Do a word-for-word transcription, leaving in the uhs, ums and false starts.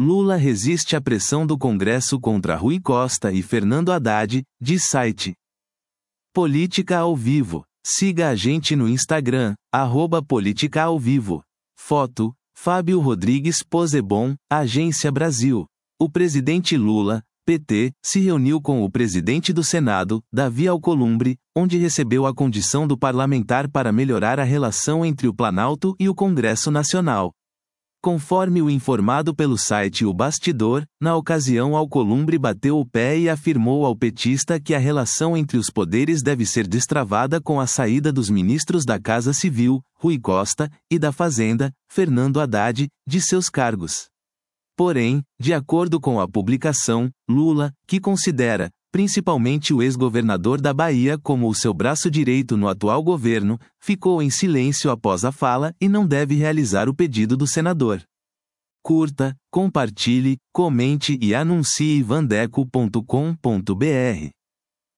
Lula resiste à pressão do Congresso contra Rui Costa e Fernando Haddad, diz site. Política ao Vivo. Siga a gente no Instagram, arroba Política ao Vivo. Foto, Fábio Rodrigues Posebon, Agência Brasil. O presidente Lula, P T, se reuniu com o presidente do Senado, Davi Alcolumbre, onde recebeu a condição do parlamentar para melhorar a relação entre o Planalto e o Congresso Nacional. Conforme o informado pelo site O Bastidor, na ocasião Alcolumbre bateu o pé e afirmou ao petista que a relação entre os poderes deve ser destravada com a saída dos ministros da Casa Civil, Rui Costa, e da Fazenda, Fernando Haddad, de seus cargos. Porém, de acordo com a publicação, Lula, que considera, principalmente o ex-governador da Bahia como o seu braço direito no atual governo, ficou em silêncio após a fala e não deve realizar o pedido do senador. Curta, compartilhe, comente e anuncie vandeco ponto com ponto br.